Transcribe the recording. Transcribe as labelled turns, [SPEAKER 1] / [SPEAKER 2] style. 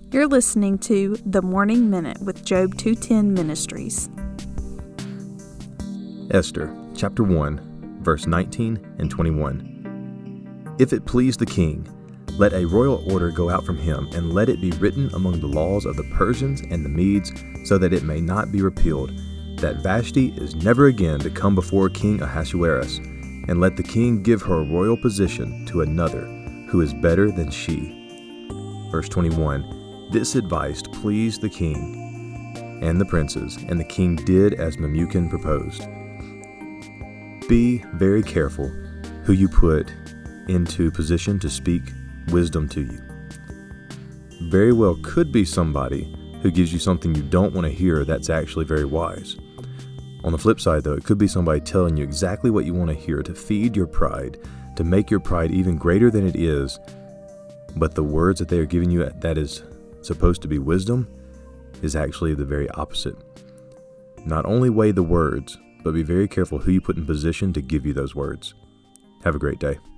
[SPEAKER 1] You're listening to The Morning Minute with Job 210 Ministries.
[SPEAKER 2] Esther, chapter 1, verse 19 and 21. If it please the king, let a royal order go out from him, and let it be written among the laws of the Persians and the Medes, so that it may not be repealed, that Vashti is never again to come before King Ahasuerus, and let the king give her royal position to another who is better than she. Verse 21. This advice pleased the king and the princes, and the king did as Memucan proposed. Be very careful who you put into position to speak wisdom to you. Very well could be somebody who gives you something you don't want to hear that's actually very wise. On the flip side, though, it could be somebody telling you exactly what you want to hear to feed your pride, to make your pride even greater than it is, but the words that they are giving you that is supposed to be wisdom is actually the very opposite. Not only weigh the words, but be very careful who you put in position to give you those words. Have a great day.